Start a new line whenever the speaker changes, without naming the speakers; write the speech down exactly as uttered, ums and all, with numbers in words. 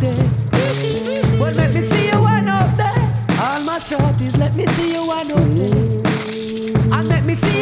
there. Well, let me see you one up there. All my shorties, let me see you one up there. And let me see